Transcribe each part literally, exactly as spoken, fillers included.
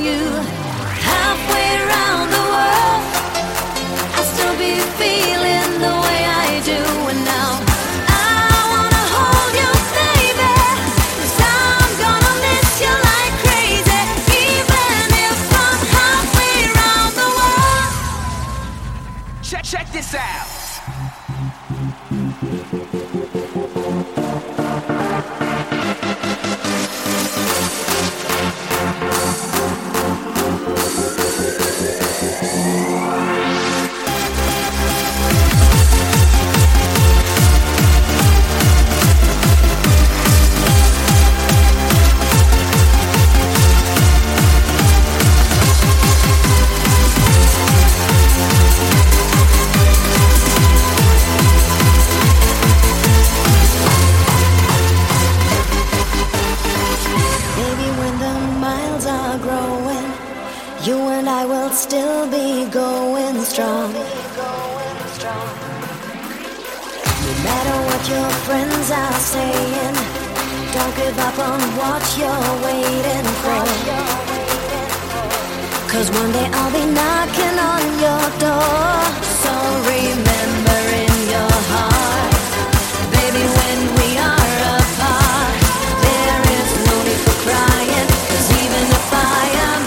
you. Halfway around the world, I still be feeling the way I do. And now I wanna hold you, baby, 'cause I'm gonna miss you like crazy, even if I'm halfway around the world. Check, check this out. You and I will still be going strong. No matter what your friends are saying, don't give up on what you're waiting for. 'Cause one day I'll be knocking on your door. So remember in your heart, baby, when we are apart, there is no need for crying. 'Cause even if I am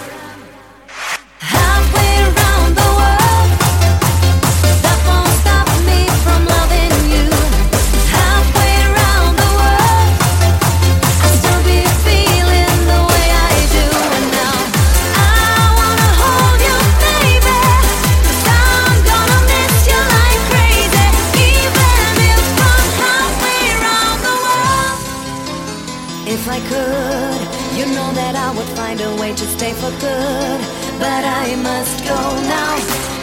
if I could, you know that I would find a way to stay for good. But I must go now.